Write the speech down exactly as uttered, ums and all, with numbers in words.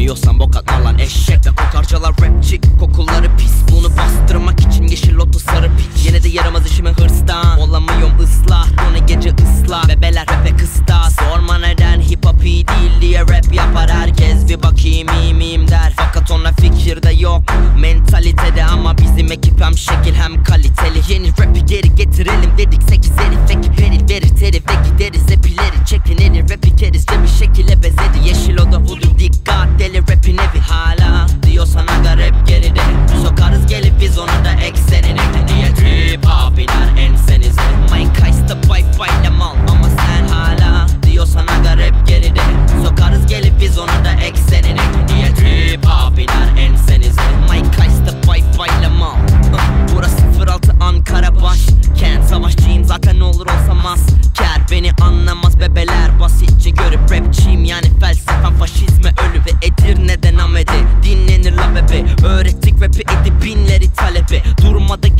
Dinlemiyorsan bok atma lan eşek. Ve kokarcalar rapçi, kokuları pis. Bunu bastırmak için yeşil loto sarı piç. Yine de yaramaz işime hırstan, olamıyorum ıslah. Bunu gece ıslah, bebeler rap'e kısta. Sorma neden hip hop iyi değil diye rap yapar herkes. Bir bakayım iyi miyim der, fakat ona fikir de yok mentalitede. Ama bizim ekip hem şekil hem kaliteli. Yeni rap'i geri getirelim dedik, sekiz herif ekip herif verir terif ve gideriz epileri çekinir. Rap'i keriz de bir şekilde bezedi. Yeşil oda hudu dikkat deli rap'in evi. Hala diyorsan aga rap geride, sokarız gelip biz onu da eksenini. Diye trip hop iner ensenize. Mike Heist'ta bay bayla mal ama sen hala diyorsan aga rap geride, sokarız gelip biz onu da eksenini. Diye trip hop iner ensenize. Mike Heist'ta bay bayla mal. Burası sıfır altı Ankara başkent. Savaşçıyım zaten ne olur olsam asker. Beni anlamaz bebeler, basitçe görüp rapçiyim yani felsefem faşizme ölü. Ve Edirne'den Ahmet'e dinlenir la bebe. Öğrettik rap'i edip binleri talebi. Durmadı